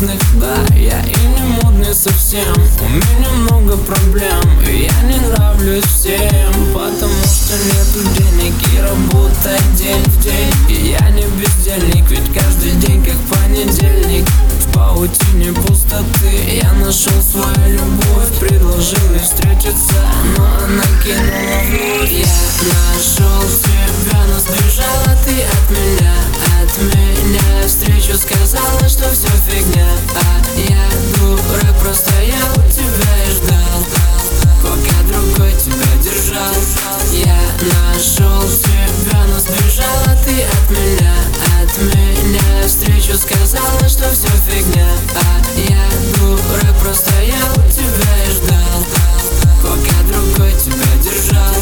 модных, да, я и не модный совсем. У меня много проблем, и я не нравлюсь всем, потому что нету денег и работать день в день. И я не бездельник, ведь каждый день как понедельник. В паутине пустоты я нашел свою любовь. Предложил ей встретиться, но она кинула вновь. Я нашел тебя, но сбежала ты от меня. Встречу сказала, что все фигня, а я дурак, просто я у тебя и ждал, пока другой тебя держал. Я нашел тебя, но сбежала ты от меня. Встречу сказала, что все фигня, а я дурак, просто я у тебя и ждал, пока другой тебя держал.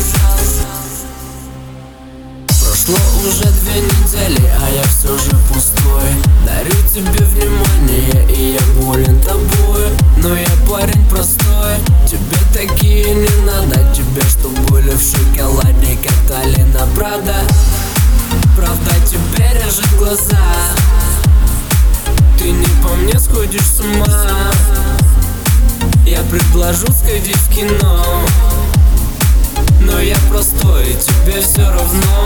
Прошло уже 2 недели, а я все же пустой. Дарю тебе внимание, и я болен тобой. Но я парень простой, тебе такие не надо. Тебе, что были в шоколаде, как Талина Прада. Правда тебе режет глаза, ты не по мне сходишь с ума. Я предложу сходить в кино, но я простой, тебе все равно.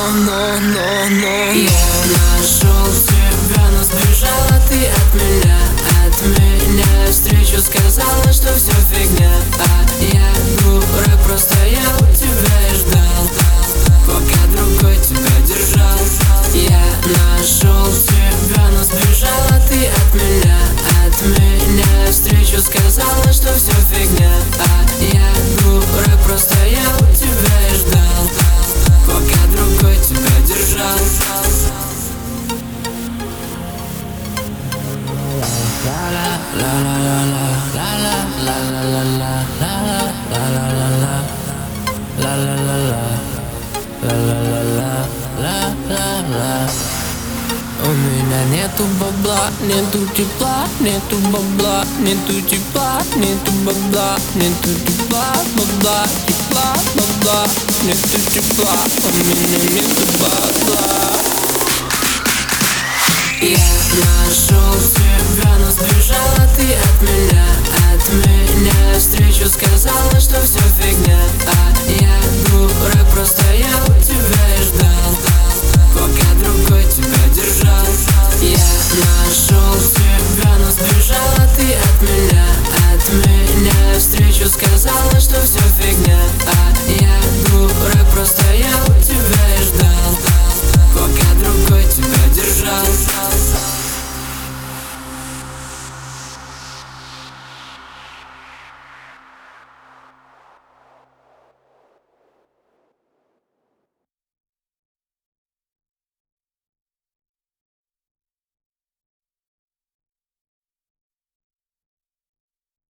Я нашел тебя, но сбежала ты от меня. Встречу сказала, что все фигня, а я дурак, просто я у тебя и ждал, пока другой тебя держал. Я нашел тебя, но сбежала ты от меня. Встречу сказала, что все фигня, а я дурак, просто я у тебя и ждал, пока другой тебя держал. У меня нету бабла, нету тепла, нету бабла, нету тепла, нету бабла, нету тепла, бабла, тепла, бабла, нету тепла, у меня нету бабла. Я нашел тебя, но сбежала ты от меня. Встречу сказала, что все фигня.